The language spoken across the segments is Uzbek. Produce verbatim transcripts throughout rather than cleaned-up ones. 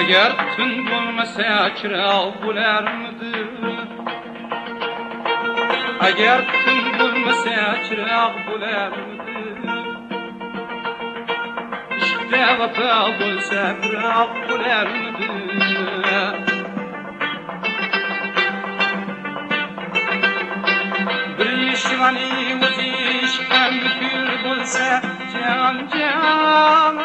Agar tun bo'lmasa chiroq bo'larmidi? Agar tun bo'lmasa chiroq bo'larmidi? Ishqda vafo bo'lsa chiroq bo'larmidi? Bir ishvani o'zi ishqam kul bo'lsa jon jon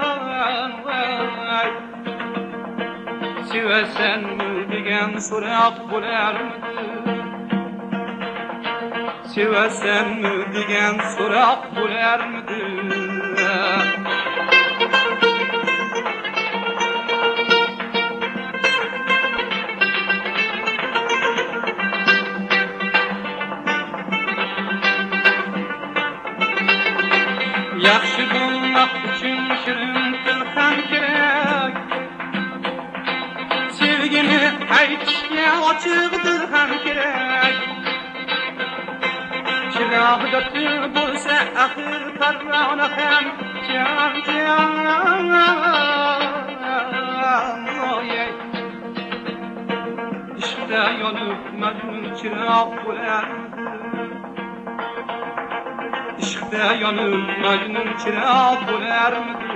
sevasanmi degan so'roq bo'larmidi? Sevasanmi degan so'roq bo'larmidi? Yaxshi bo'lmoq uchun shirin til ham kerak. Sevgini aytishga ochiq dil ham kerak. Chiroqda til bo'lsa axir parvona ham jon jon. Ishqda yonib majnun chiroq bo'larmidi? Ishqda yonib majnun chiroq bo'larmidi?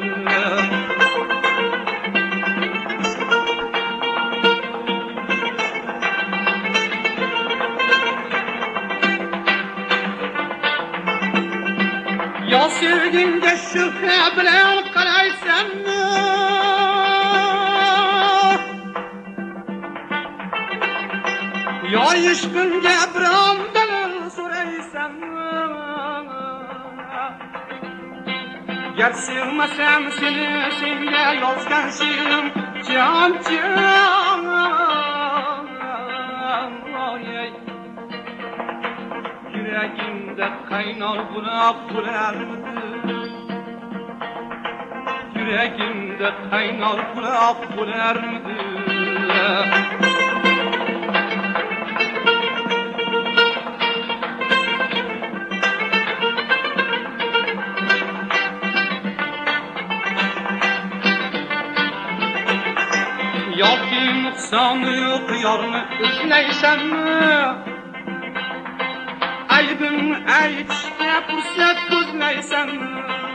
Yo sevgimga shubha bilan qaraysanmi? Yo ishqimga biron dalil so'raysanmi? Gar sevmasam seni senga yozgan she'rim jon jon. Yuragimda qaynor buloq bo'larmidi? Yuragimda qaynor buloq bo'larmidi? Yoki nuqsoni yo'q yorni izlaysanmi? Aybimni aytishga fursat ko'zlaysanmi?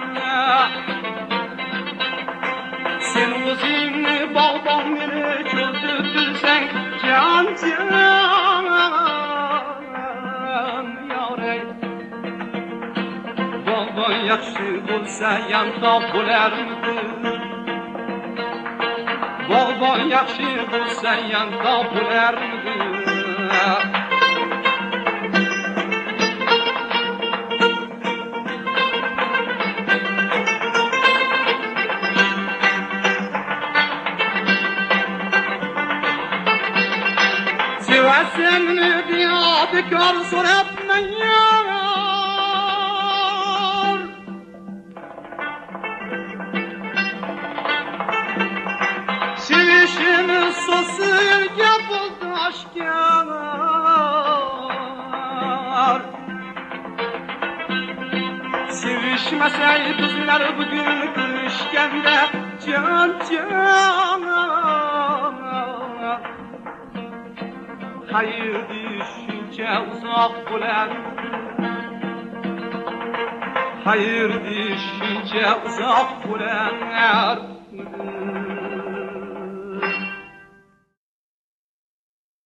Sen o'zingni bog'bon meni cho'zib bilsang jon jon yoray. Bog'bon yaxshi bo'lsa yantoq bo'larmidi? Bog'bon yaxshi bo'lsa yantoq bo'larmidi? Sevasanmi diyo bekor so'rabman yor. Sevishini so'zga bo'ldi oshkor. Sevishmasay bizlar bugun ko'rishganda jon jon. Hayır deyishuncha uzoq bo'larmidi? Hayır deyishuncha uzoq bo'lar.